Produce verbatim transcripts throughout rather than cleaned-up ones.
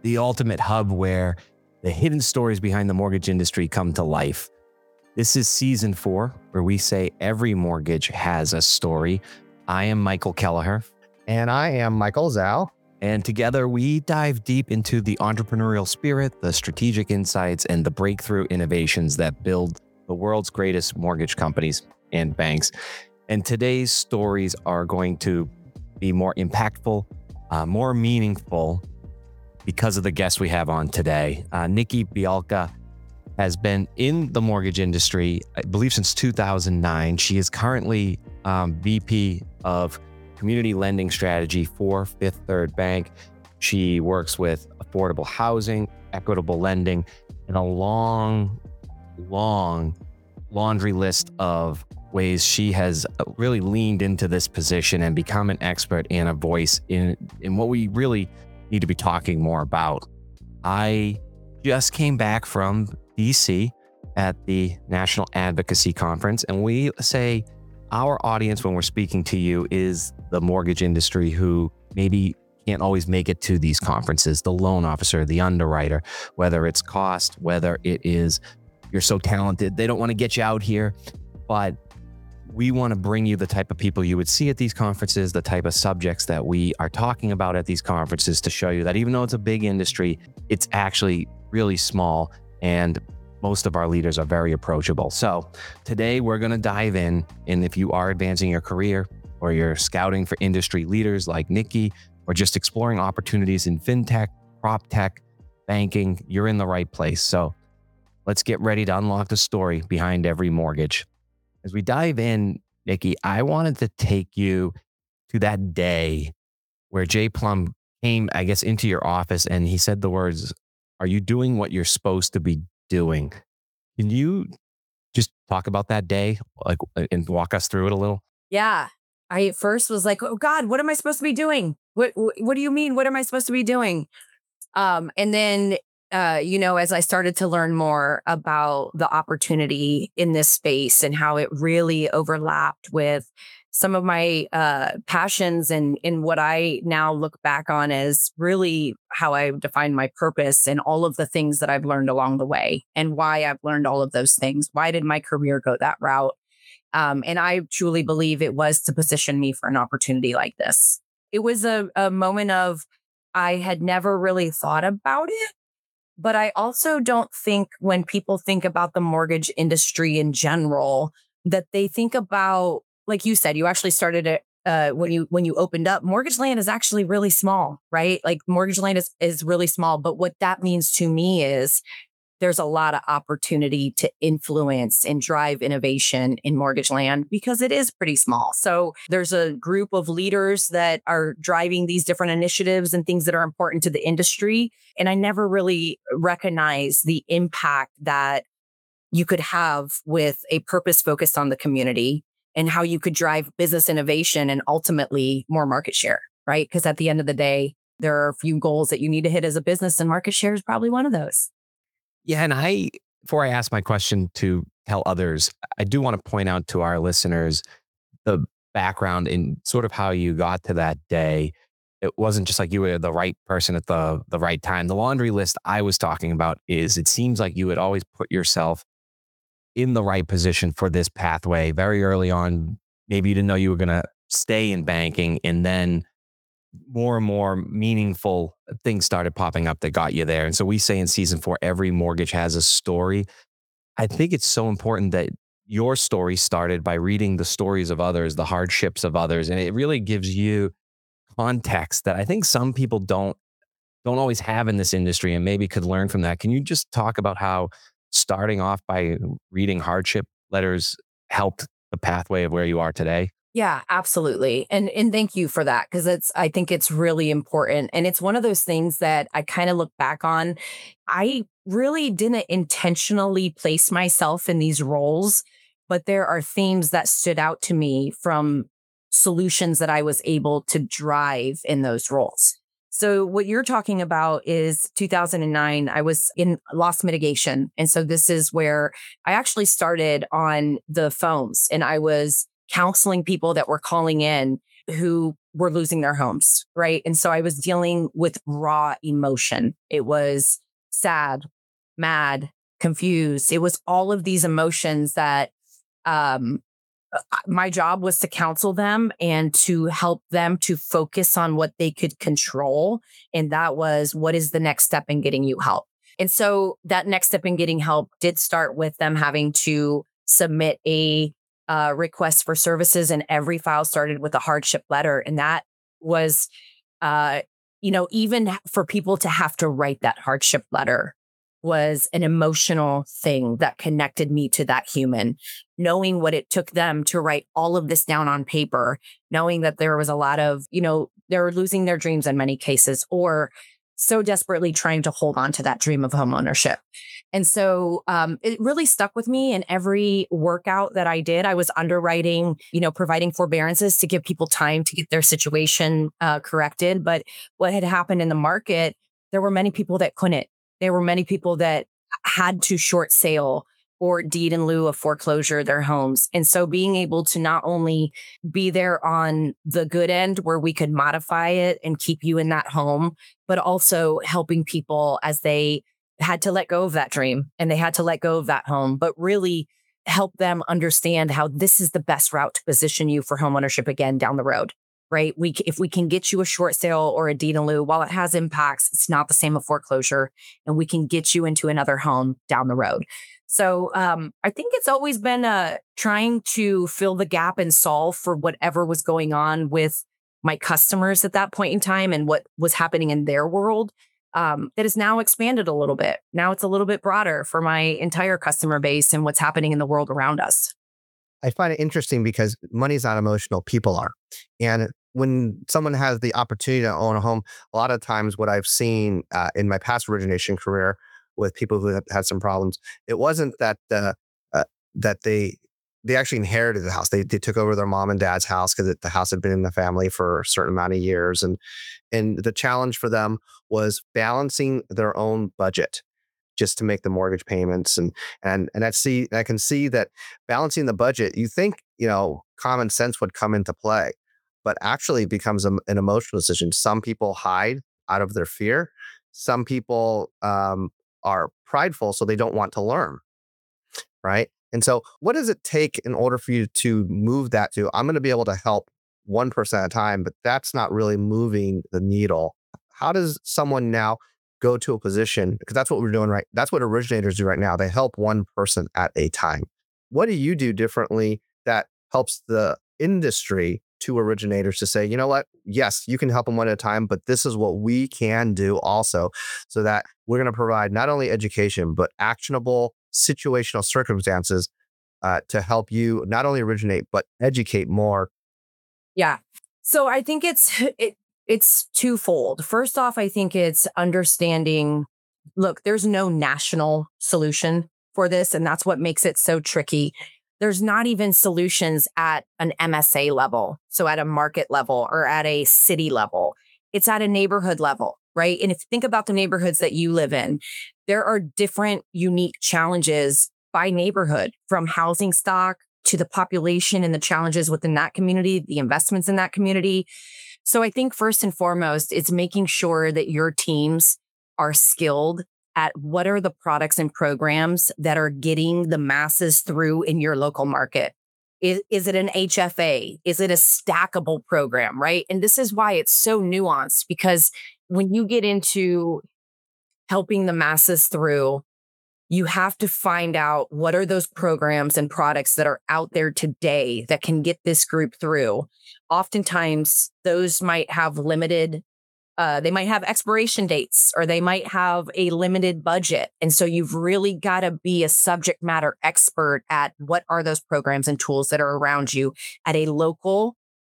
the ultimate hub where the hidden stories behind the mortgage industry come to life. This is season four, where we say every mortgage has a story. I am Michael Kelleher. And I am Michael Zhao. And together we dive deep into the entrepreneurial spirit, the strategic insights, and the breakthrough innovations that build the world's greatest mortgage companies and banks. And today's stories are going to be more impactful, uh, more meaningful because of the guest we have on today. Uh, Nikki Bialka has been in the mortgage industry, I believe, since two thousand nine. She is currently um, V P of Community Lending Strategy for Fifth Third Bank. She works with affordable housing, equitable lending, and a long, long laundry list of ways she has really leaned into this position and become an expert and a voice in, in what we really need to be talking more about. I just came back from D C at the National Advocacy Conference, and we say our audience when we're speaking to you is the mortgage industry who maybe can't always make it to these conferences, the loan officer, the underwriter, whether it's cost, whether it is you're so talented, they don't want to get you out here, but we want to bring you the type of people you would see at these conferences, the type of subjects that we are talking about at these conferences to show you that even though it's a big industry, it's actually really small and most of our leaders are very approachable. So today we're going to dive in, and if you are advancing your career or you're scouting for industry leaders like Nikki, or just exploring opportunities in fintech, prop tech, banking, you're in the right place. So let's get ready to unlock the story behind every mortgage. As we dive in, Nikki, I wanted to take you to that day where Jay Plum came, I guess, into your office and he said the words, "Are you doing what you're supposed to be doing?" Can you just talk about that day, like, and walk us through it a little? Yeah. I at first was like, "Oh God, what am I supposed to be doing? What What do you mean? What am I supposed to be doing?" Um, and then, uh, you know, as I started to learn more about the opportunity in this space and how it really overlapped with some of my uh, passions and in what I now look back on as really how I define my purpose and all of the things that I've learned along the way and why I've learned all of those things. Why did my career go that route? Um, and I truly believe it was to position me for an opportunity like this. It was a, a moment of, I had never really thought about it, but I also don't think when people think about the mortgage industry in general, that they think about, like you said, you actually started it uh, when you when you opened up. Mortgage land is actually really small, right? Like mortgage land is, is really small. But what that means to me is there's a lot of opportunity to influence and drive innovation in mortgage land because it is pretty small. So there's a group of leaders that are driving these different initiatives and things that are important to the industry. And I never really recognized the impact that you could have with a purpose focused on the community and how you could drive business innovation and ultimately more market share, right? Because at the end of the day, there are a few goals that you need to hit as a business, and market share is probably one of those. Yeah, and I, before I ask my question to tell others, I do want to point out to our listeners the background in sort of how you got to that day. It wasn't just like you were the right person at the, the right time. The laundry list I was talking about is it seems like you had always put yourself in the right position for this pathway very early on. Maybe you didn't know you were going to stay in banking, and then more and more meaningful things started popping up that got you there. And so we say in season four, every mortgage has a story. I think it's so important that your story started by reading the stories of others, the hardships of others. And it really gives you context that I think some people don't, don't always have in this industry and maybe could learn from that. Can you just talk about how starting off by reading hardship letters helped the pathway of where you are today? Yeah, absolutely. And and thank you for that, because it's I think it's really important. And it's one of those things that I kind of look back on. I really didn't intentionally place myself in these roles, but there are themes that stood out to me from solutions that I was able to drive in those roles. So what you're talking about is two thousand nine, I was in loss mitigation. And so this is where I actually started on the phones, and I was counseling people that were calling in who were losing their homes, right? And so I was dealing with raw emotion. It was sad, mad, confused. It was all of these emotions that um, my job was to counsel them and to help them to focus on what they could control. And that was, what is the next step in getting you help? And so that next step in getting help did start with them having to submit a uh, request for services, and every file started with a hardship letter. And that was, uh, you know, even for people to have to write that hardship letter was an emotional thing that connected me to that human. Knowing what it took them to write all of this down on paper, knowing that there was a lot of, you know, they were losing their dreams in many cases, or so desperately trying to hold on to that dream of homeownership. And so um, it really stuck with me. In every workout that I did, I was underwriting, you know, providing forbearances to give people time to get their situation uh, corrected. But what had happened in the market, there were many people that couldn't. There were many people that had to short sale or deed in lieu of foreclosure their homes. And so being able to not only be there on the good end where we could modify it and keep you in that home, but also helping people as they had to let go of that dream and they had to let go of that home, but really help them understand how this is the best route to position you for homeownership again down the road. Right? We, if we can get you a short sale or a deed in lieu, while it has impacts, it's not the same as foreclosure, and we can get you into another home down the road. So um, I think it's always been uh, trying to fill the gap and solve for whatever was going on with my customers at that point in time and what was happening in their world. Um, that has now expanded a little bit. Now it's a little bit broader for my entire customer base and what's happening in the world around us. I find it interesting because money's not emotional, people are. And when someone has the opportunity to own a home, a lot of times what I've seen uh, in my past origination career with people who have had some problems, it wasn't that uh, uh, that they they actually inherited the house. They they took over their mom and dad's house because the house had been in the family for a certain amount of years, and and the challenge for them was balancing their own budget just to make the mortgage payments. And, and, and I see, I can see that balancing the budget, you think, you know, common sense would come into play, but actually becomes a, an emotional decision. Some people hide out of their fear. Some people um, are prideful, so they don't want to learn. Right. And so what does it take in order for you to move that to, I'm going to be able to help one person at a time, but that's not really moving the needle. How does someone now go to a position, because that's what we're doing, right? That's what originators do right now. They help one person at a time. What do you do differently that helps the industry to originators to say, you know what? Yes, you can help them one at a time, but this is what we can do also, so that we're going to provide not only education, but actionable situational circumstances uh, to help you not only originate, but educate more. Yeah. So I think it's, it, It's twofold. First off, I think it's understanding, look, there's no national solution for this, and that's what makes it so tricky. There's not even solutions at an M S A level, so at a market level or at a city level. It's at a neighborhood level, right? And if you think about the neighborhoods that you live in, there are different unique challenges by neighborhood, from housing stock to the population and the challenges within that community, the investments in that community. So I think first and foremost, it's making sure that your teams are skilled at what are the products and programs that are getting the masses through in your local market. Is, is it an H F A? Is it a stackable program, right? And this is why it's so nuanced, because when you get into helping the masses through, you have to find out what are those programs and products that are out there today that can get this group through. Oftentimes, those might have limited, uh, they might have expiration dates, or they might have a limited budget. And so you've really got to be a subject matter expert at what are those programs and tools that are around you at a local,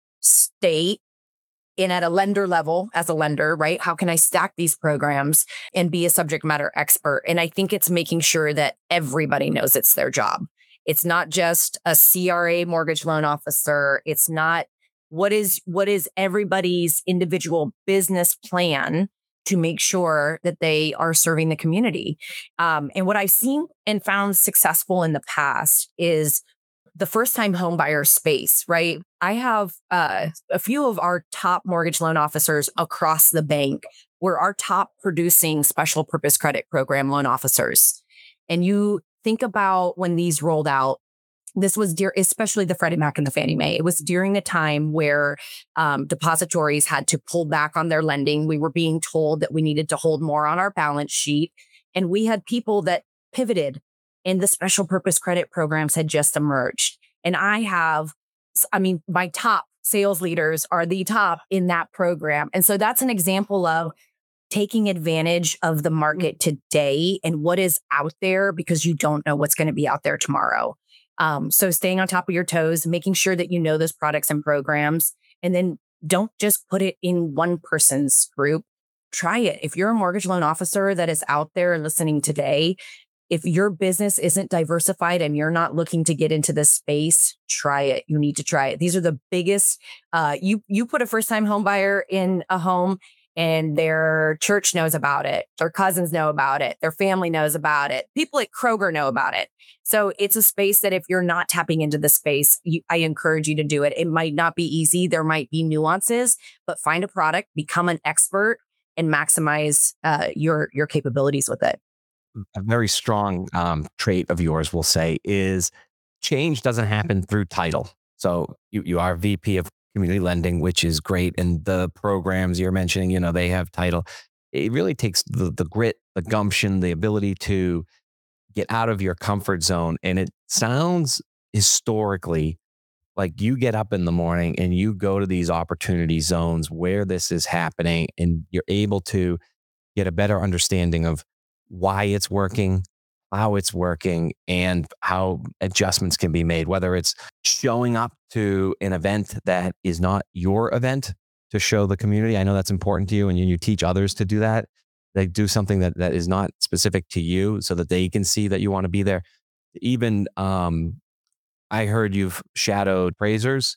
state, and at a lender level as a lender, right? How can I stack these programs and be a subject matter expert? And I think it's making sure that everybody knows it's their job. It's not just a C R A mortgage loan officer. It's not what is what is everybody's individual business plan to make sure that they are serving the community. Um, and what I've seen and found successful in the past is the first time home buyer space, right? I have uh, a few of our top mortgage loan officers across the bank were our top producing special purpose credit program loan officers. And you think about when these rolled out, this was dear, especially the Freddie Mac and the Fannie Mae. It was during the time where um, depositories had to pull back on their lending. We were being told that we needed to hold more on our balance sheet. And we had people that pivoted, and the special purpose credit programs had just emerged. And I have, I mean, my top sales leaders are the top in that program. And so that's an example of taking advantage of the market today and what is out there, because you don't know what's going to be out there tomorrow. Um, so staying on top of your toes, making sure that you know those products and programs, and then don't just put it in one person's group. Try it. If you're a mortgage loan officer that is out there listening today, if your business isn't diversified and you're not looking to get into this space, try it. You need to try it. These are the biggest. Uh, you you put a first time home buyer in a home, and their church knows about it. Their cousins know about it. Their family knows about it. People at Kroger know about it. So it's a space that if you're not tapping into the space, you, I encourage you to do it. It might not be easy. There might be nuances, but find a product, become an expert, and maximize uh, your your capabilities with it. A very strong um, trait of yours, we'll say, is change doesn't happen through title. So you, you are V P of community lending, which is great. And the programs you're mentioning, you know, they have title. It really takes the, the grit, the gumption, the ability to get out of your comfort zone. And it sounds historically like you get up in the morning and you go to these opportunity zones where this is happening, and you're able to get a better understanding of why it's working, how it's working, and how adjustments can be made, whether it's showing up to an event that is not your event to show the community. I know that's important to you, and you, you teach others to do that. They do something that, that is not specific to you so that they can see that you want to be there. Even, um, I heard you've shadowed appraisers,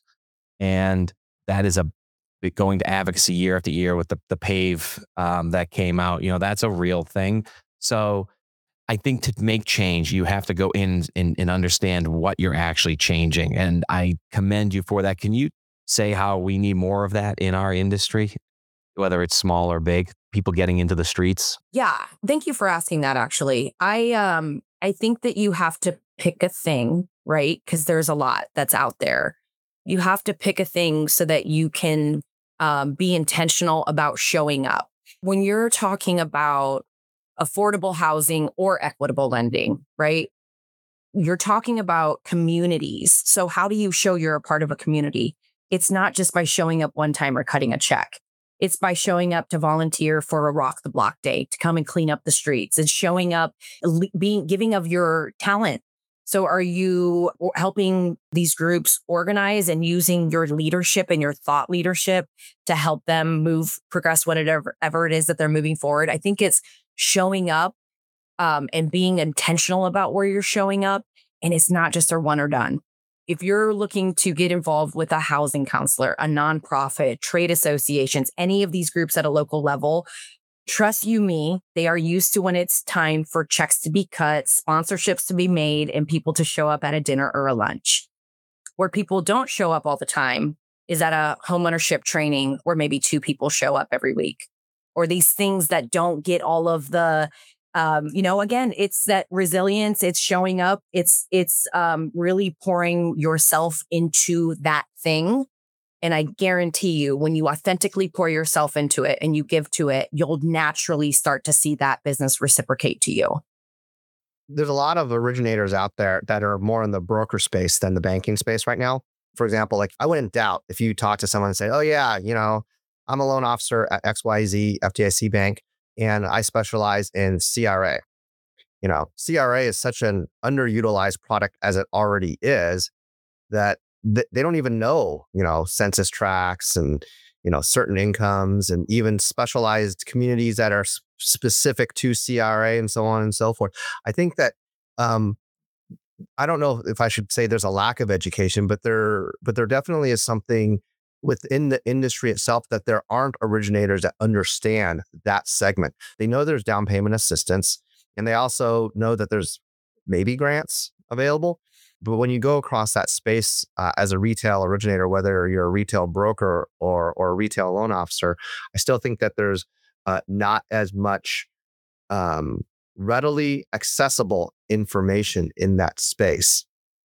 and that is a going to advocacy year after year with the, the PAVE um, that came out. You know, that's a real thing. So I think to make change, you have to go in and, and understand what you're actually changing. And I commend you for that. Can you say how we need more of that in our industry, whether it's small or big, people getting into the streets? Yeah. Thank you for asking that, actually. I um I think that you have to pick a thing, right? Because there's a lot that's out there. You have to pick a thing so that you can um, be intentional about showing up. When you're talking about affordable housing or equitable lending, right? You're talking about communities. So how do you show you're a part of a community? It's not just by showing up one time or cutting a check. It's by showing up to volunteer for a Rock the Block day, to come and clean up the streets. It's showing up, being giving of your talent. So are you helping these groups organize and using your leadership and your thought leadership to help them move, progress whatever ever it is that they're moving forward? I think it's showing up um, and being intentional about where you're showing up. And it's not just a one or done. If you're looking to get involved with a housing counselor, a nonprofit, trade associations, any of these groups at a local level, trust you me, they are used to when it's time for checks to be cut, sponsorships to be made, and people to show up at a dinner or a lunch. Where people don't show up all the time is at a homeownership training where maybe two people show up every week. Or these things that don't get all of the Um, you know, again, it's that resilience, it's showing up, it's, it's um, really pouring yourself into that thing. And I guarantee you, when you authentically pour yourself into it and you give to it, you'll naturally start to see that business reciprocate to you. There's a lot of originators out there that are more in the broker space than the banking space right now. For example, like I wouldn't doubt if you talk to someone and say, oh yeah, you know, I'm a loan officer at X Y Z F D I C Bank, and I specialize in C R A. You know, C R A is such an underutilized product as it already is that th- they don't even know, you know, census tracts and, you know, certain incomes and even specialized communities that are s- specific to C R A and so on and so forth. I think that, um, I don't know if I should say there's a lack of education, but there, but there definitely is something within the industry itself that there aren't originators that understand that segment. They know there's down payment assistance, and they also know that there's maybe grants available, But when you go across that space uh, as a retail originator, whether you're a retail broker or or a retail loan officer, I still think that there's uh, not as much um, readily accessible information in that space.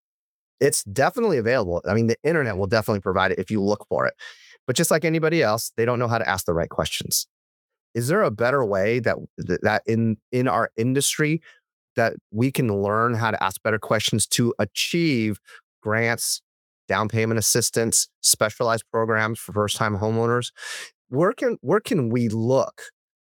It's definitely available. I mean, the internet will definitely provide it if you look for it. But just like anybody else, they don't know how to ask the right questions. Is there a better way that that in in our industry that we can learn how to ask better questions to achieve grants, down payment assistance, specialized programs for first-time homeowners? Where can where can we look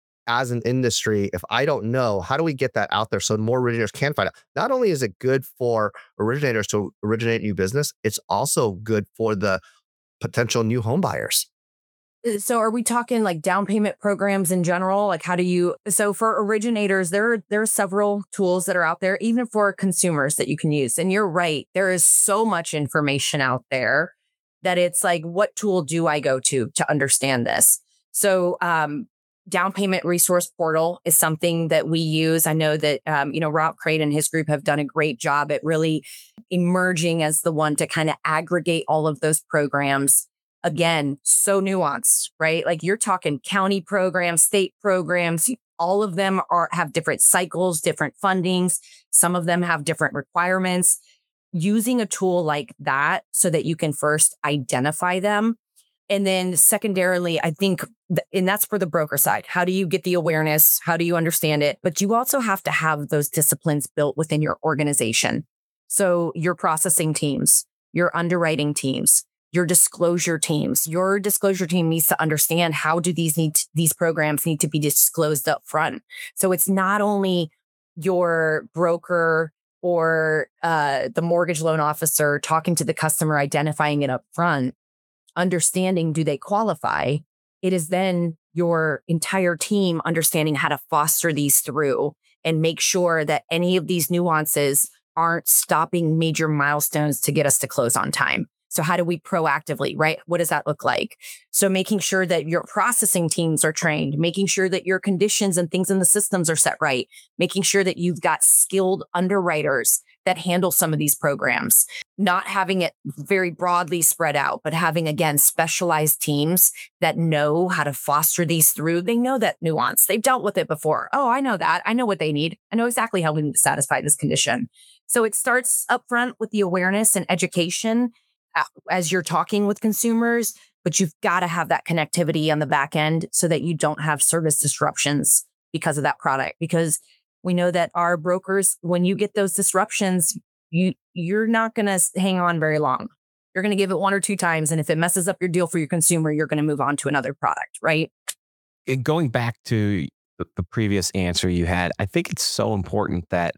as an industry? If I don't know, how do we get that out there so more originators can find out? Not only is it good for originators to originate new business, it's also good for the potential new home buyers. Uh, So are we talking like down payment programs in general? Like how do you so for originators, there are there are several tools that are out there, even for consumers that you can use. And you're right, there is so much information out there that it's like, what tool do I go to to understand this? So um down payment resource portal is something that we use. I know that um, you know, Rob Crate and his group have done a great job at really emerging as the one to kind of aggregate all of those programs. Again, so nuanced, right? Like you're talking county programs, state programs, all of them are have different cycles, different fundings. Some of them have different requirements. Using a tool like that so that you can first identify them. And then secondarily, I think, th- and that's for the broker side. How do you get the awareness? How do you understand it? But you also have to have those disciplines built within your organization. So your processing teams, your underwriting teams, your disclosure teams. Your disclosure team needs to understand how do these need to, these programs need to be disclosed up front. So it's not only your broker or uh, the mortgage loan officer talking to the customer, identifying it up front, understanding do they qualify. It is then your entire team understanding how to foster these through and make sure that any of these nuances aren't stopping major milestones to get us to close on time. So how do we proactively, right? What does that look like? So making sure that your processing teams are trained, making sure that your conditions and things in the systems are set right, making sure that you've got skilled underwriters that handle some of these programs, not having it very broadly spread out, but having, again, specialized teams that know how to foster these through. They know that nuance. They've dealt with it before. Oh, I know that. I know what they need. I know exactly how we need to satisfy this condition. So it starts up front with the awareness and education as you're talking with consumers, but you've got to have that connectivity on the back end so that you don't have service disruptions because of that product. Because we know that our brokers, when you get those disruptions, you, you're not going to hang on very long. You're going to give it one or two times. And if it messes up your deal for your consumer, you're going to move on to another product, right? And going back to the the previous answer you had, I think it's so important that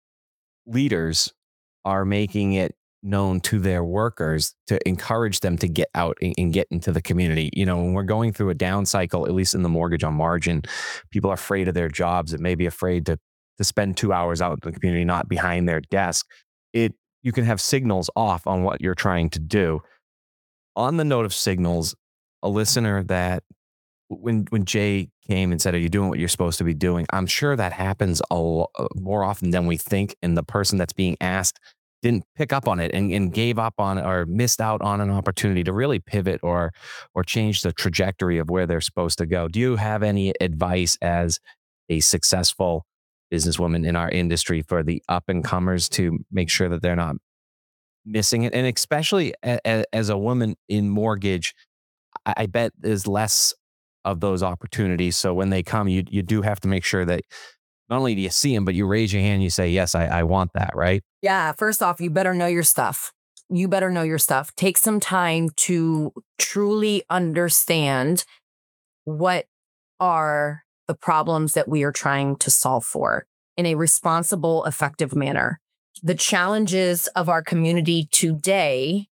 leaders are making it known to their workers to encourage them to get out and, and get into the community. You know, when we're going through a down cycle, at least in the mortgage on margin, people are afraid of their jobs and maybe afraid to to spend two hours out in the community, not behind their desk. It you can have signals off on what you're trying to do. On the note of signals, a listener that when when Jay came and said, "Are you doing what you're supposed to be doing?" I'm sure that happens a lo- more often than we think, and the person that's being asked didn't pick up on it and, and gave up on or missed out on an opportunity to really pivot or or change the trajectory of where they're supposed to go. Do you have any advice as a successful businesswoman in our industry for the up and comers to make sure that they're not missing it? And especially a, a, as a woman in mortgage, I, I bet there's less of those opportunities. So when they come, you you do have to make sure that not only do you see them, but you raise your hand and you say, yes, I, I want that, right? Yeah. First off, you better know your stuff. You better know your stuff. Take some time to truly understand what are the problems that we are trying to solve for in a responsible, effective manner. The challenges of our community today.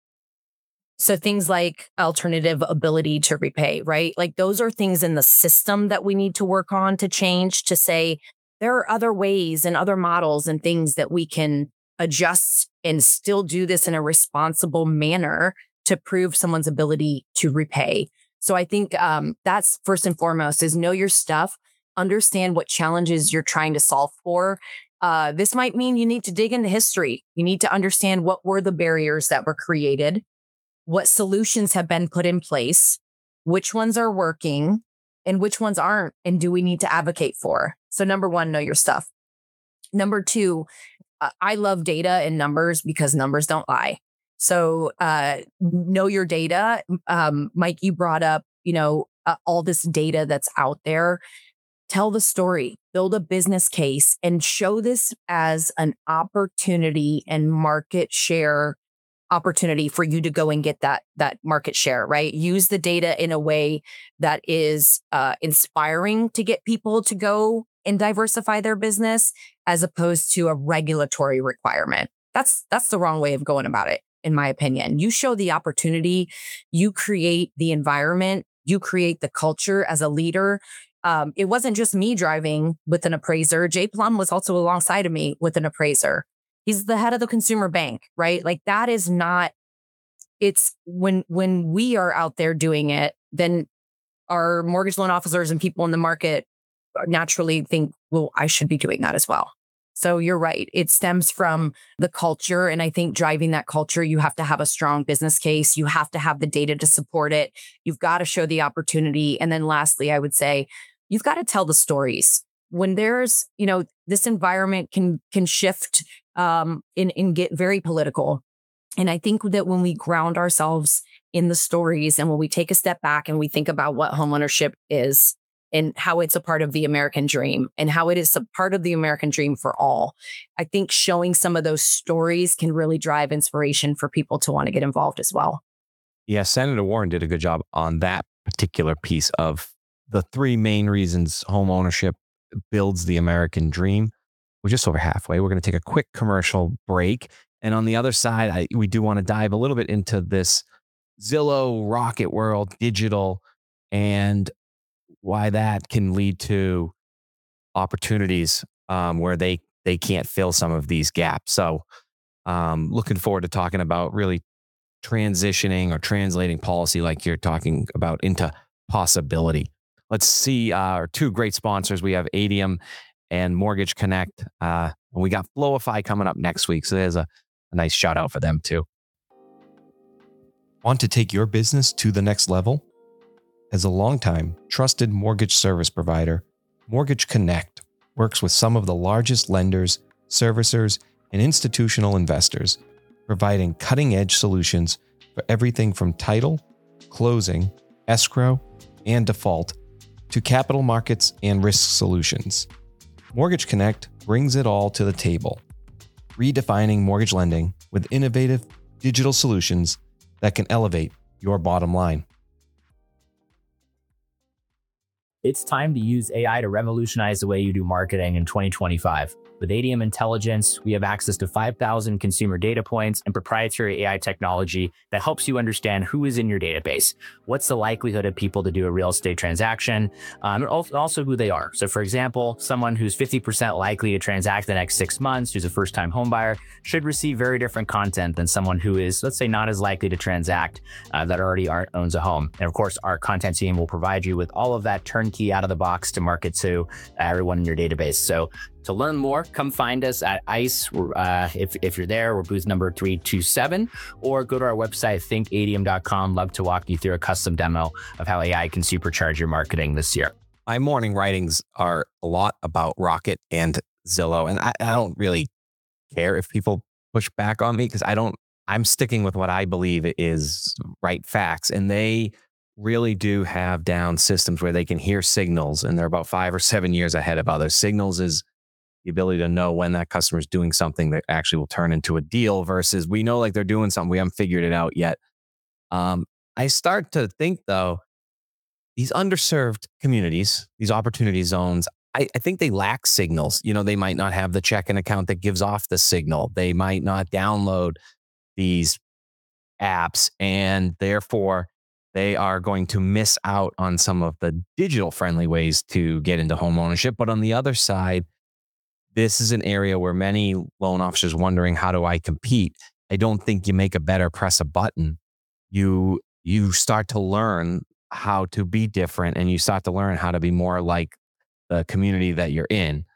So things like alternative ability to repay, right? Like those are things in the system that we need to work on to change, to say there are other ways and other models and things that we can adjust and still do this in a responsible manner to prove someone's ability to repay. So I think um, that's first and foremost is know your stuff, understand what challenges you're trying to solve for, Uh, this might mean you need to dig into history. You need to understand what were the barriers that were created, what solutions have been put in place, which ones are working, and which ones aren't, and do we need to advocate for? So number one, know your stuff. Number two, uh, I love data and numbers because numbers don't lie. So uh, know your data. Um, Mike, you brought up, you know, uh, all this data that's out there. Tell the story, build a business case, and show this as an opportunity and market share opportunity for you to go and get that, that market share, right? Use the data in a way that is uh, inspiring to get people to go and diversify their business as opposed to a regulatory requirement. That's, that's the wrong way of going about it, in my opinion. You show the opportunity, you create the environment, you create the culture as a leader. Um, it wasn't just me driving with an appraiser. Jay Plum was also alongside of me with an appraiser. He's the head of the consumer bank, right? Like that is not, it's when, when we are out there doing it, then our mortgage loan officers and people in the market naturally think, well, I should be doing that as well. So you're right. It stems from the culture. And I think driving that culture, you have to have a strong business case. You have to have the data to support it. You've got to show the opportunity. And then lastly, I would say, you've got to tell the stories. When there's, you know, this environment can can shift um, and, and get very political. And I think that when we ground ourselves in the stories and when we take a step back and we think about what homeownership is and how it's a part of the American dream and how it is a part of the American dream for all, I think showing some of those stories can really drive inspiration for people to want to get involved as well. Yeah, Senator Warren did a good job on that particular piece of the three main reasons home ownership builds the American dream. We're just over halfway. We're going to take a quick commercial break. And on the other side, I, we do want to dive a little bit into this Zillow, Rocket World, digital, and why that can lead to opportunities um, where they, they can't fill some of these gaps. So um, looking forward to talking about really transitioning or translating policy like you're talking about into possibility. Let's see uh, our two great sponsors. We have Adium and Mortgage Connect. Uh, and we got Flowify coming up next week. So there's a, a nice shout out for them too. Want to take your business to the next level? As a longtime trusted mortgage service provider, Mortgage Connect works with some of the largest lenders, servicers, and institutional investors, providing cutting-edge solutions for everything from title, closing, escrow, and default to capital markets and risk solutions. Mortgage Connect brings it all to the table, redefining mortgage lending with innovative digital solutions that can elevate your bottom line. It's time to use A I to revolutionize the way you do marketing in twenty twenty-five. With Adium Intelligence, we have access to five thousand consumer data points and proprietary A I technology that helps you understand who is in your database, what's the likelihood of people to do a real estate transaction, um, and also who they are. So for example, someone who's fifty percent likely to transact the next six months, who's a first-time home buyer, should receive very different content than someone who is, let's say, not as likely to transact uh, that already are, owns a home. And of course, our content team will provide you with all of that turnkey out of the box to market to everyone in your database. So to learn more, come find us at ICE. Uh, if, if you're there, we're booth number three two seven, or go to our website, think adium dot com. Love to walk you through a custom demo of how A I can supercharge your marketing this year. My morning writings are a lot about Rocket and Zillow, and I, I don't really care if people push back on me because I don't, I'm sticking with what I believe is right facts. And they really do have down systems where they can hear signals, and they're about five or seven years ahead of others. Signals is the ability to know when that customer is doing something that actually will turn into a deal versus we know like they're doing something. We haven't figured it out yet. Um, I start to think though, these underserved communities, these opportunity zones, I, I think they lack signals. You know, they might not have the checking account that gives off the signal. They might not download these apps, and therefore they are going to miss out on some of the digital friendly ways to get into home ownership. But on the other side, this is an area where many loan officers wondering, how do I compete? I don't think you make a better press a button. You, you start to learn how to be different, and you start to learn how to be more like the community that you're in.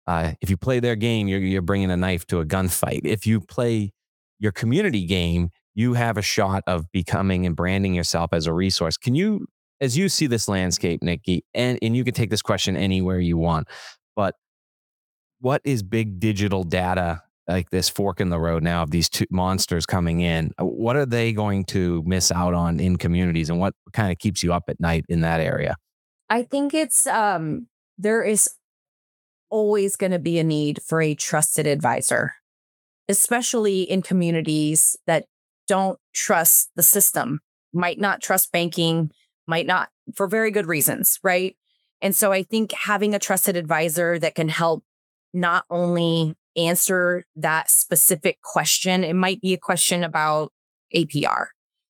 Uh, if you play their game, you're, you're bringing a knife to a gunfight. If you play your community game, you have a shot of becoming and branding yourself as a resource. Can you, as you see this landscape, Nikki, and, and you can take this question anywhere you want, but what is big digital data, like this fork in the road now of these two monsters coming in? What are they going to miss out on in communities, and what kind of keeps you up at night in that area? I think it's, um, there is always going to be a need for a trusted advisor, especially in communities that don't trust the system, might not trust banking, might not, for very good reasons, right? And so I think having a trusted advisor that can help not only answer that specific question, it might be a question about A P R,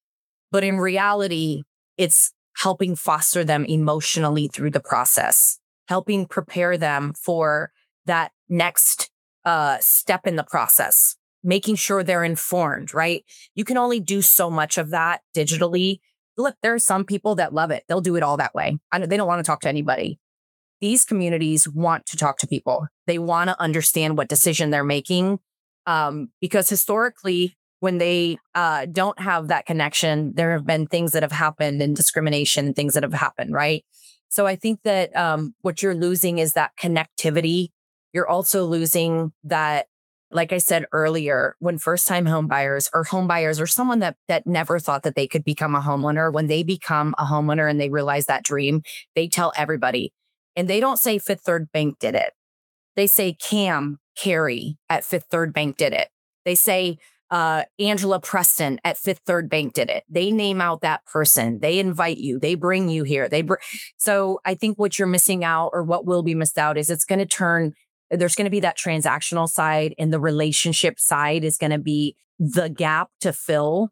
but in reality, it's helping foster them emotionally through the process, helping prepare them for that next uh, step in the process, making sure they're informed, right? You can only do so much of that digitally. Look, there are some people that love it. They'll do it all that way. I know they don't want to talk to anybody. These communities want to talk to people. They want to understand what decision they're making. Um, because historically, when they uh, don't have that connection, there have been things that have happened and discrimination and things that have happened, right? So I think that um, what you're losing is that connectivity. You're also losing that, like I said earlier, when first-time home buyers or home buyers or someone that that never thought that they could become a homeowner, when they become a homeowner and they realize that dream, they tell everybody. And they don't say Fifth Third Bank did it. They say Cam Carey at Fifth Third Bank did it. They say uh, Angela Preston at Fifth Third Bank did it. They name out that person. They invite you. They bring you here. They br- So I think what you're missing out, or what will be missed out, is it's going to turn, there's going to be that transactional side, and the relationship side is going to be the gap to fill.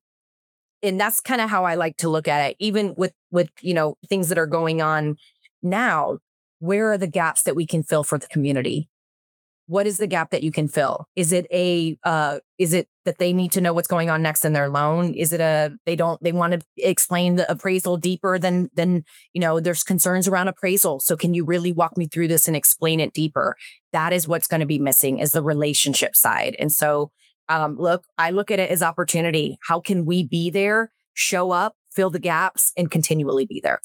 And that's kind of how I like to look at it. Even with, with, you know, things that are going on now, where are the gaps that we can fill for the community? What is the gap that you can fill? Is it a, uh, is it that they need to know what's going on next in their loan? Is it a, they don't, they want to explain the appraisal deeper than, than, you know, there's concerns around appraisal. So can you really walk me through this and explain it deeper? That is what's going to be missing, is the relationship side. And so, um, look, I look at it as opportunity. How can we be there, show up, fill the gaps, and continually be there?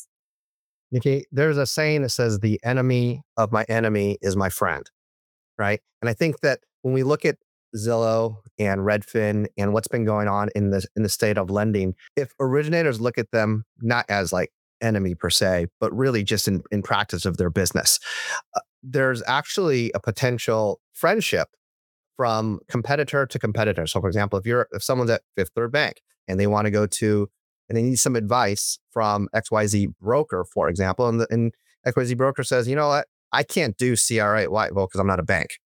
Nikki, there's a saying that says the enemy of my enemy is my friend, right? And I think that when we look at Zillow and Redfin and what's been going on in the in the state of lending, if originators look at them not as like enemy per se, but really just in, in practice of their business, uh, there's actually a potential friendship from competitor to competitor. So for example, if you're if someone's at Fifth Third Bank and they want to go to and they need some advice from X Y Z broker, for example, and, the, and X Y Z broker says, you know what, I can't do C R A. Why? Well, because I'm not a bank.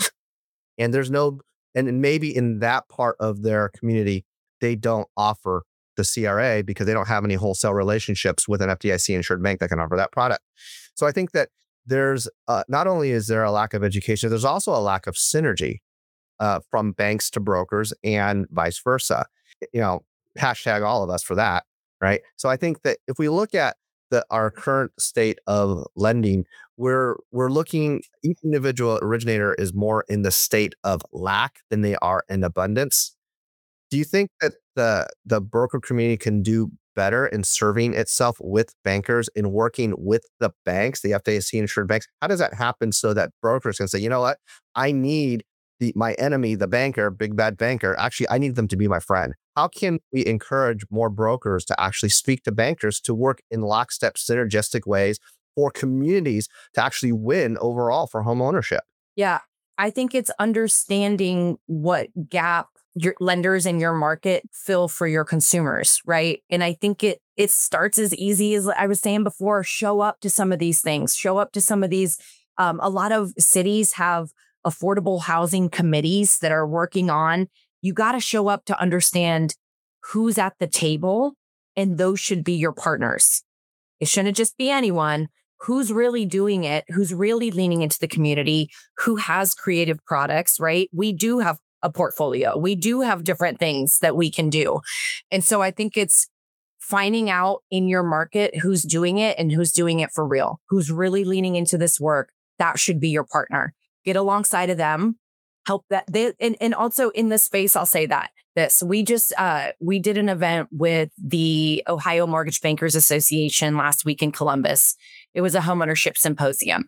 And there's no, and maybe in that part of their community, they don't offer the C R A because they don't have any wholesale relationships with an F D I C insured bank that can offer that product. So I think that there's, uh, not only is there a lack of education, there's also a lack of synergy uh, from banks to brokers and vice versa. You know, hashtag all of us for that, right? So I think that if we look at the our current state of lending, we're we're looking, each individual originator is more in the state of lack than they are in abundance. Do you think that the the broker community can do better in serving itself with bankers and working with the banks, the F D I C insured banks? How does that happen so that brokers can say, you know what, I need the my enemy, the banker, big bad banker, actually, I need them to be my friend? How can we encourage more brokers to actually speak to bankers to work in lockstep, synergistic ways for communities to actually win overall for home ownership? Yeah, I think it's understanding what gap your lenders in your market fill for your consumers, right? And I think it it starts as easy as I was saying before. Show up to some of these things. Show up to some of these. Um, a lot of cities have affordable housing committees that are working on. You got to show up to understand who's at the table, and those should be your partners. It shouldn't just be anyone. Who's really doing it, who's really leaning into the community, who has creative products, right? We do have a portfolio. We do have different things that we can do. And so I think it's finding out in your market who's doing it and who's doing it for real, who's really leaning into this work. That should be your partner. get alongside of them, help that they, and, and also in this space, I'll say that this, we just, uh, we did an event with the Ohio Mortgage Bankers Association last week in Columbus. It was a homeownership symposium.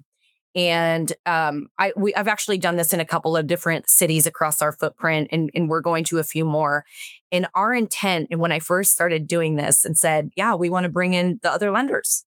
And um, I, we, I've actually done this in a couple of different cities across our footprint, and, and we're going to a few more. And our intent, and when I first started doing this and said, yeah, we want to bring in the other lenders.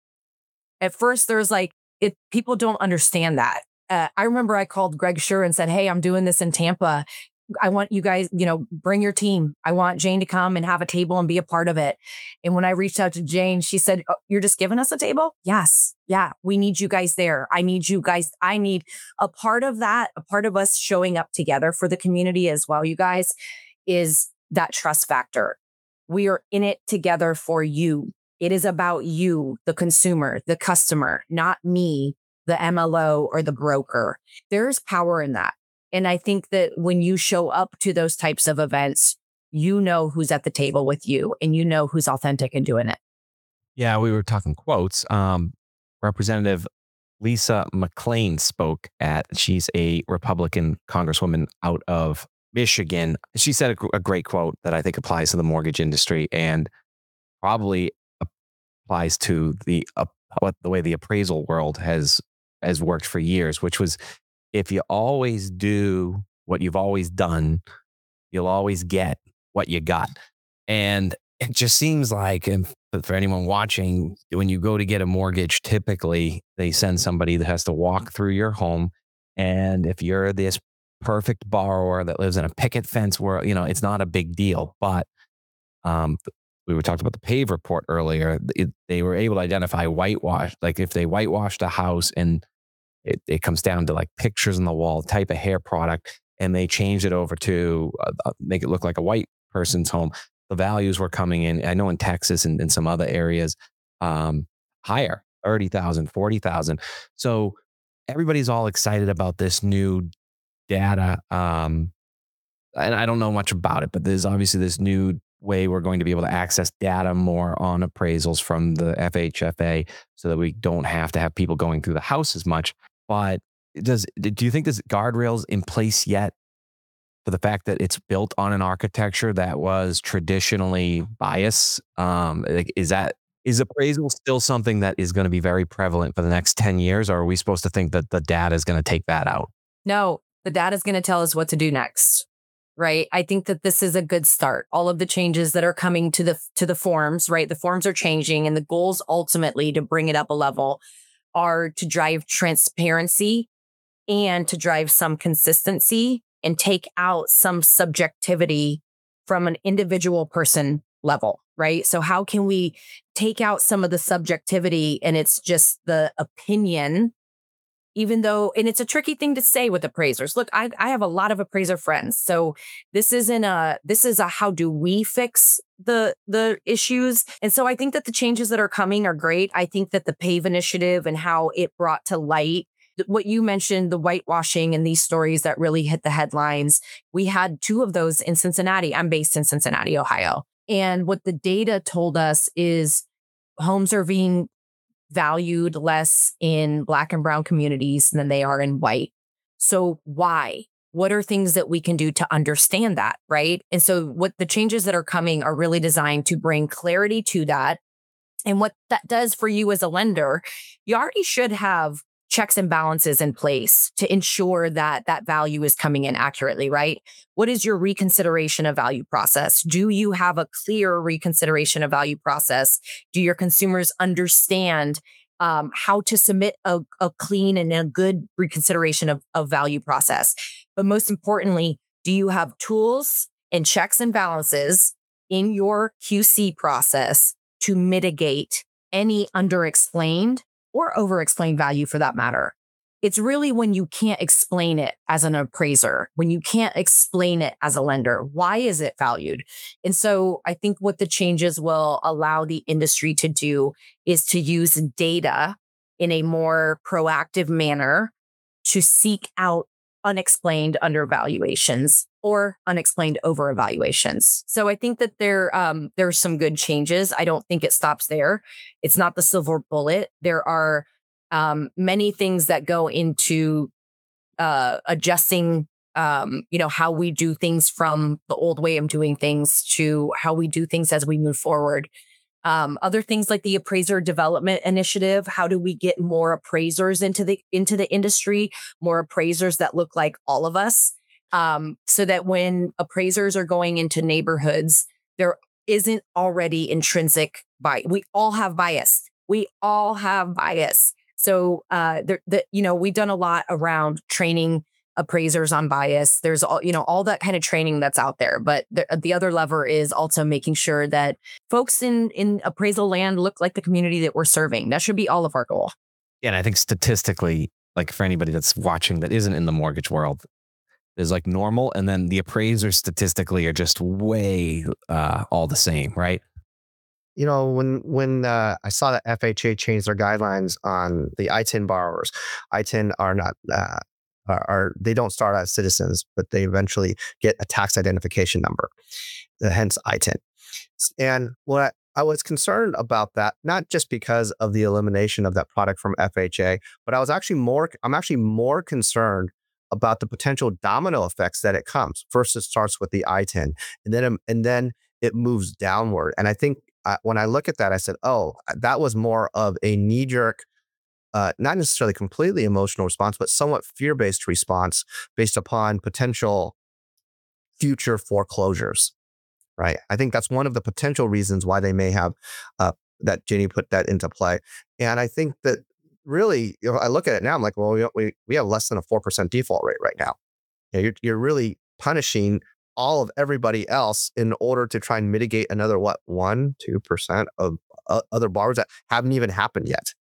At first, there's like, it, people don't understand that. Uh, I remember I called Greg Schur and said, hey, I'm doing this in Tampa. I want you guys, you know, bring your team. I want Jane to come and have a table and be a part of it. And when I reached out to Jane, she said, oh, you're just giving us a table? Yes. Yeah. We need you guys there. I need you guys. I need a part of that. A part of us showing up together for the community as well, you guys, is that trust factor. We are in it together for you. It is about you, the consumer, the customer, not me, the M L O or the broker. There's power in that. And I think that when you show up to those types of events, you know who's at the table with you and you know who's authentic and doing it. Yeah, we were talking quotes. Um, Representative Lisa McClain spoke at, she's a Republican congresswoman out of Michigan. She said a, a great quote that I think applies to the mortgage industry and probably applies to the uh, what the way the appraisal world has has worked for years, which was, if you always do what you've always done, you'll always get what you got. And it just seems like, and for anyone watching, when you go to get a mortgage, typically they send somebody that has to walk through your home. And if you're this perfect borrower that lives in a picket fence world, you know, it's not a big deal. But um, we were talking about the PAVE report earlier. It, they were able to identify whitewash, like if they whitewashed a house and It, it comes down to like pictures on the wall, type of hair product, and they changed it over to uh, make it look like a white person's home. The values were coming in, I know in Texas and in some other areas, um, higher, thirty thousand, forty thousand. So everybody's all excited about this new data. Um, and I don't know much about it, but there's obviously this new way we're going to be able to access data more on appraisals from the F H F A so that we don't have to have people going through the house as much. But does do you think there's guardrails in place yet for the fact that it's built on an architecture that was traditionally biased? Um, like, is that is appraisal still something that is going to be very prevalent for the next ten years, or are we supposed to think that the data is going to take that out? No, the data is going to tell us what to do next. Right. I think that this is a good start. All of the changes that are coming to the to the forms, right? The forms are changing, and the goals ultimately to bring it up a level are to drive transparency and to drive some consistency and take out some subjectivity from an individual person level, right? So how can we take out some of the subjectivity and it's just the opinion, even though, and it's a tricky thing to say with appraisers. Look, I, I have a lot of appraiser friends. So this isn't a, this is a, how do we fix the, the issues? And so I think that the changes that are coming are great. I think that the PAVE initiative and how it brought to light what you mentioned, the whitewashing and these stories that really hit the headlines. We had two of those in Cincinnati. I'm based in Cincinnati, Ohio. And what the data told us is homes are being valued less in Black and brown communities than they are in white. So why? What are things that we can do to understand that, right? And so what the changes that are coming are really designed to bring clarity to that. And what that does for you as a lender, you already should have checks and balances in place to ensure that that value is coming in accurately, right? What is your reconsideration of value process? Do you have a clear reconsideration of value process? Do your consumers understand um, how to submit a, a clean and a good reconsideration of, of value process? But most importantly, do you have tools and checks and balances in your Q C process to mitigate any underexplained or over-explained value for that matter? It's really when you can't explain it as an appraiser, when you can't explain it as a lender. Why is it valued? And so I think what the changes will allow the industry to do is to use data in a more proactive manner to seek out unexplained undervaluations or unexplained overvaluations. So I think that there um, there's some good changes. I don't think it stops there. It's not the silver bullet. There are um, many things that go into uh, adjusting, um, you know, how we do things from the old way of doing things to how we do things as we move forward. Um, other things like the appraiser development initiative. How do we get more appraisers into the into the industry? More appraisers that look like all of us, um, so that when appraisers are going into neighborhoods, there isn't already intrinsic bias. We all have bias. We all have bias. So, uh, the, the you know, we've done a lot around training appraisers on bias. There's all, you know, all that kind of training that's out there. But the, the other lever is also making sure that folks in, in appraisal land look like the community that we're serving. That should be all of our goal. Yeah, and I think statistically, like for anybody that's watching that isn't in the mortgage world, there's like normal, and then the appraisers statistically are just way uh, all the same, right? You know, when when uh, I saw that F H A changed their guidelines on the I ten borrowers, I ten are not uh, are, are they don't start as citizens, but they eventually get a tax identification number, uh, hence I ten. And what I, I was concerned about that, not just because of the elimination of that product from F H A, but I was actually more I'm actually more concerned about the potential domino effects that it comes. First, it starts with the I ten, and then and then it moves downward. And I think uh, when I look at that, I said, "Oh, that was more of a knee-jerk, uh, not necessarily completely emotional response, but somewhat fear-based response based upon potential future foreclosures." Right? I think that's one of the potential reasons why they may have uh, that Ginny put that into play. And I think that really, you know, I look at it now, I'm like, well, we we, we have less than a four percent default rate right now. You know, you're you're really punishing all of everybody else in order to try and mitigate another what one two percent of uh, other borrowers that haven't even happened yet.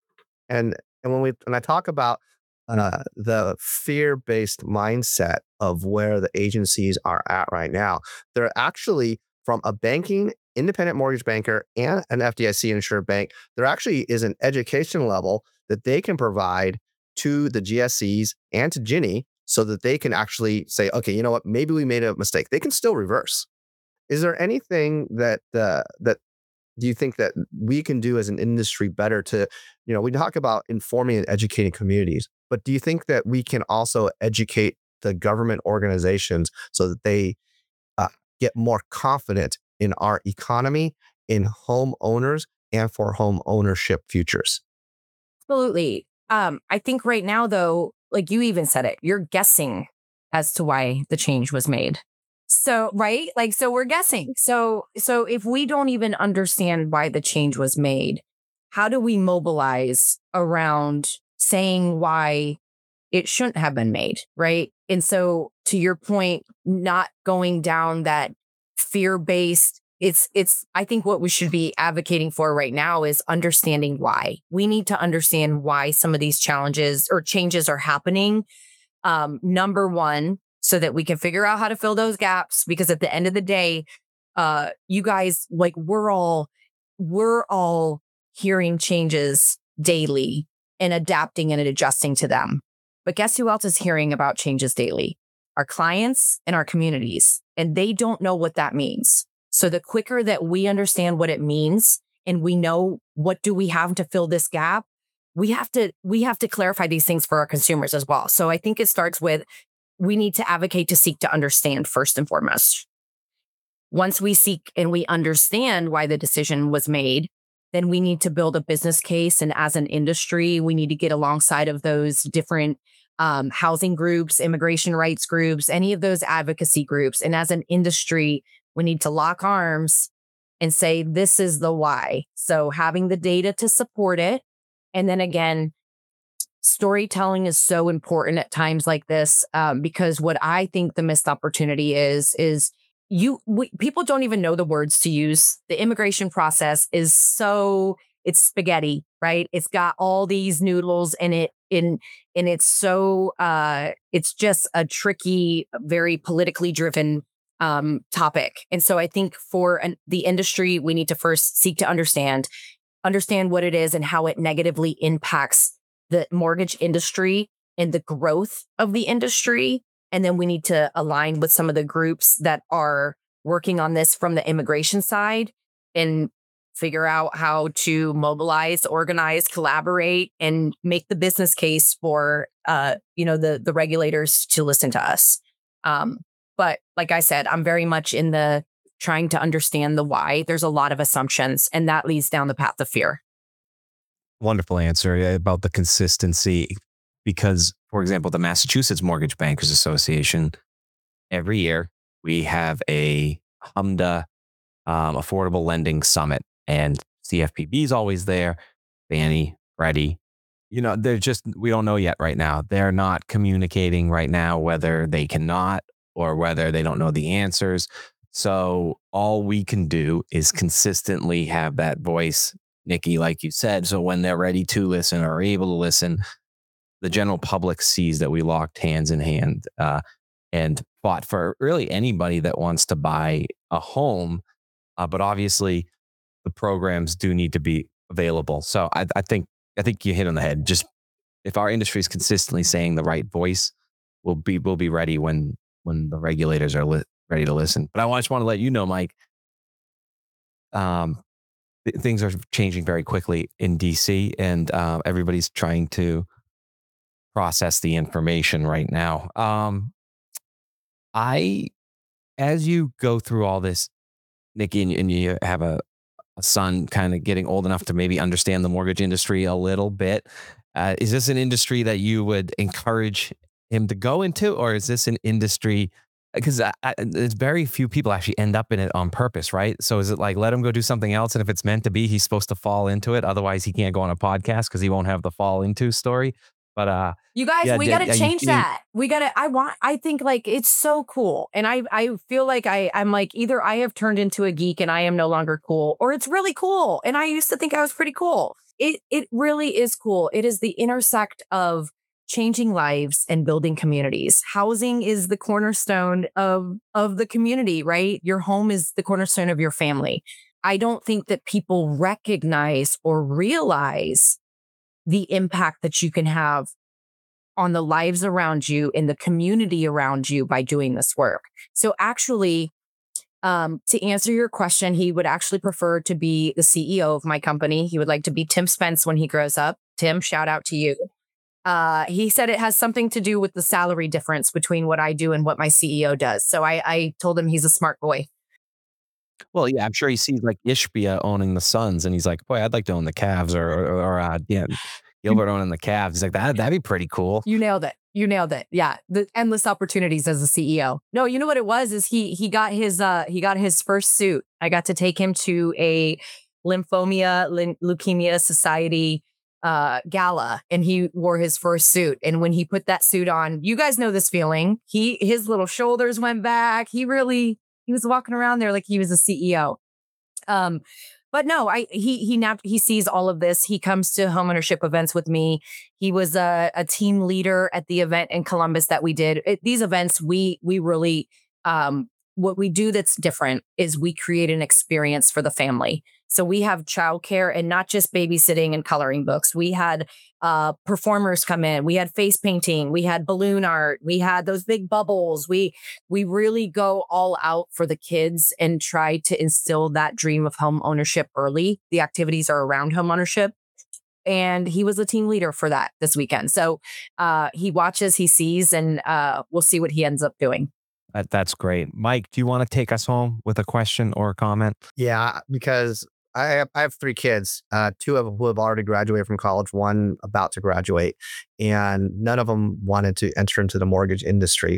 And and when we when I talk about uh, the fear-based mindset of where the agencies are at right now, they're actually from a banking independent mortgage banker and an F D I C insured bank. There actually is an education level that they can provide to the G S Es and to Ginny so that they can actually say, okay, you know what, maybe we made a mistake. They can still reverse. Is there anything that uh, that do you think that we can do as an industry better to, you know, we talk about informing and educating communities, but do you think that we can also educate the government organizations so that they uh, get more confident in our economy, in home owners, and for home ownership futures? Absolutely. Um, I think right now, though, like you even said it, you're guessing as to why the change was made. So, right? Like, so we're guessing. So, so if we don't even understand why the change was made, how do we mobilize around saying why it shouldn't have been made? Right. And so to your point, not going down that fear-based, it's, it's, I think what we should be advocating for right now is understanding why. We need to understand why some of these challenges or changes are happening. Um, number one, so that we can figure out how to fill those gaps. Because at the end of the day, uh, you guys, like we're all, we're all hearing changes daily and adapting and adjusting to them. But guess who else is hearing about changes daily? Our clients and our communities. And they don't know what that means. So the quicker that we understand what it means and we know what do we have to fill this gap, we have to, we have to clarify these things for our consumers as well. So I think it starts with, we need to advocate to seek to understand first and foremost. Once we seek and we understand why the decision was made, then we need to build a business case. And as an industry, we need to get alongside of those different um, housing groups, immigration rights groups, any of those advocacy groups. And as an industry, we need to lock arms and say, this is the why. So having the data to support it. And then again, storytelling is so important at times like this, um, because what I think the missed opportunity is, is you we, people don't even know the words to use. The immigration process is so, it's spaghetti, right? It's got all these noodles in it, in and it's so, uh, it's just a tricky, very politically driven um, topic. And so I think for an, the industry, we need to first seek to understand, understand what it is and how it negatively impacts the mortgage industry and the growth of the industry. And then we need to align with some of the groups that are working on this from the immigration side and figure out how to mobilize, organize, collaborate, and make the business case for uh, you know, the the regulators to listen to us. Um, but like I said, I'm very much in the trying to understand the why. There's a lot of assumptions, and that leads down the path of fear. Wonderful answer about the consistency, because, for example, the Massachusetts Mortgage Bankers Association, every year we have a HMDA um, Affordable Lending Summit, and C F P B is always there. Fannie, Freddie, you know, they're just, we don't know yet right now. They're not communicating right now whether they cannot or whether they don't know the answers. So all we can do is consistently have that voice, Nikki, like you said. So when they're ready to listen or able to listen, the general public sees that we locked hands in hand uh, and fought for really anybody that wants to buy a home. Uh, but obviously, the programs do need to be available. So I, I think I think you hit on the head. Just if our industry is consistently saying the right voice, we'll be we'll be ready when when the regulators are li- ready to listen. But I just want to let you know, Mike, um, th- things are changing very quickly in D C, and uh, everybody's trying to process the information right now. Um, I, as you go through all this, Nikki, and, and you have a, a son kind of getting old enough to maybe understand the mortgage industry a little bit. Uh, is this an industry that you would encourage him to go into, or is this an industry? Because there's very few people actually end up in it on purpose, right? So is it like, let him go do something else, and if it's meant to be, he's supposed to fall into it. Otherwise, he can't go on a podcast because he won't have the fall into story. But uh, You guys, yeah, we did- got to are you change feeling- that. We got to, I want, I think like it's so cool. And I, I feel like I, I'm like, either I have turned into a geek and I am no longer cool, or it's really cool. And I used to think I was pretty cool. It, it really is cool. It is the intersect of changing lives and building communities. Housing is the cornerstone of, of the community, right? Your home is the cornerstone of your family. I don't think that people recognize or realize the impact that you can have on the lives around you in the community around you by doing this work. So actually, um, to answer your question, he would actually prefer to be the C E O of my company. He would like to be Tim Spence when he grows up. Tim, shout out to you. Uh, he said it has something to do with the salary difference between what I do and what my C E O does. So I, I told him he's a smart boy. Well, yeah, I'm sure he sees like Ishbia owning the Suns, and he's like, boy, I'd like to own the Cavs, or or, or uh, yeah, Gilbert owning the Cavs. He's like, that that'd be pretty cool. You nailed it. You nailed it. Yeah. The endless opportunities as a C E O. No, you know what it was is he he got his uh he got his first suit. I got to take him to a lymphomia lin- leukemia society uh gala, and he wore his first suit. And when he put that suit on, you guys know this feeling. He his little shoulders went back. He really he was walking around there like he was a C E O. Um But no, I he he now he sees all of this. He comes to homeownership events with me. He was a, a team leader at the event in Columbus that we did. At these events, we we really um, what we do that's different is we create an experience for the family. So we have childcare and not just babysitting and coloring books. We had uh, performers come in. We had face painting. We had balloon art. We had those big bubbles. We we really go all out for the kids and try to instill that dream of home ownership early. The activities are around home ownership. And he was a team leader for that this weekend. So uh, he watches, he sees, and uh, we'll see what he ends up doing. That, that's great. Mike, do you want to take us home with a question or a comment? Yeah, because I have, I have three kids, uh, two of them who have already graduated from college, one about to graduate, and none of them wanted to enter into the mortgage industry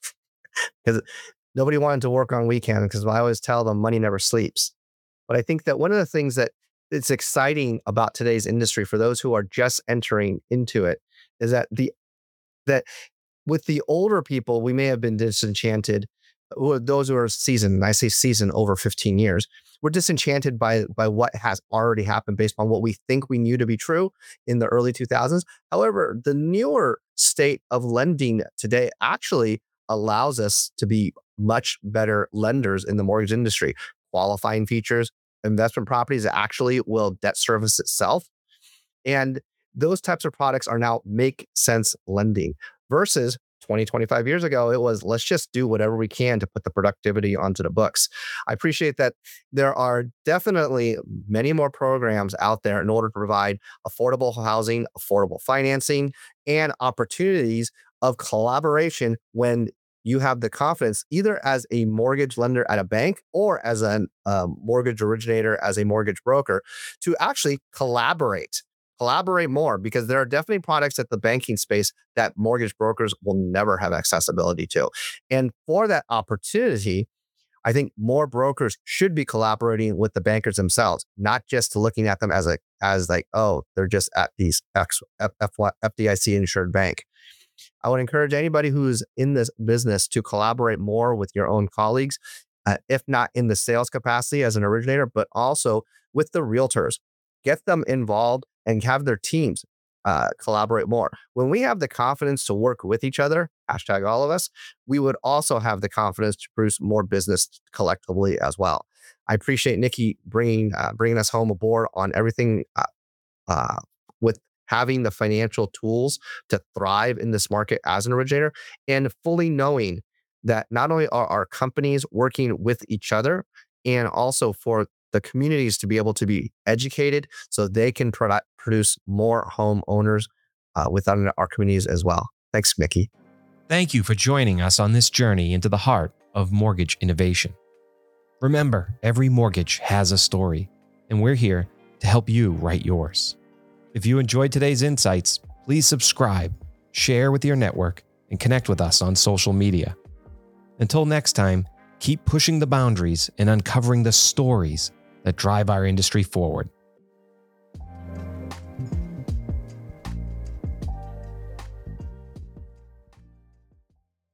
because nobody wanted to work on weekends, because I always tell them money never sleeps. But I think that one of the things that it's exciting about today's industry for those who are just entering into it is that the that with the older people, we may have been disenchanted. Those who are seasoned, and I say seasoned over fifteen years, we're disenchanted by by what has already happened based on what we think we knew to be true in the early two thousands. However, the newer state of lending today actually allows us to be much better lenders in the mortgage industry. Qualifying features, investment properties that actually will debt service itself. And those types of products are now make sense lending versus twenty, twenty-five years ago, it was let's just do whatever we can to put the productivity onto the books. I appreciate that there are definitely many more programs out there in order to provide affordable housing, affordable financing, and opportunities of collaboration when you have the confidence, either as a mortgage lender at a bank or as a um, mortgage originator, as a mortgage broker, to actually collaborate. Collaborate more, because there are definitely products at the banking space that mortgage brokers will never have accessibility to. And for that opportunity, I think more brokers should be collaborating with the bankers themselves, not just looking at them as a as like, oh, they're just at these X, F, F D I C insured bank. I would encourage anybody who's in this business to collaborate more with your own colleagues, uh, if not in the sales capacity as an originator, but also with the realtors. Get them involved and have their teams uh, collaborate more. When we have the confidence to work with each other, hashtag all of us, we would also have the confidence to produce more business collectively as well. I appreciate Nikki bringing uh, bringing us home aboard on everything uh, uh, with having the financial tools to thrive in this market as an originator, and fully knowing that not only are our companies working with each other, and also for the communities to be able to be educated so they can pro- produce more homeowners uh, within our communities as well. Thanks, Mickey. Thank you for joining us on this journey into the heart of mortgage innovation. Remember, every mortgage has a story, and we're here to help you write yours. If you enjoyed today's insights, please subscribe, share with your network, and connect with us on social media. Until next time, keep pushing the boundaries and uncovering the stories that drive our industry forward.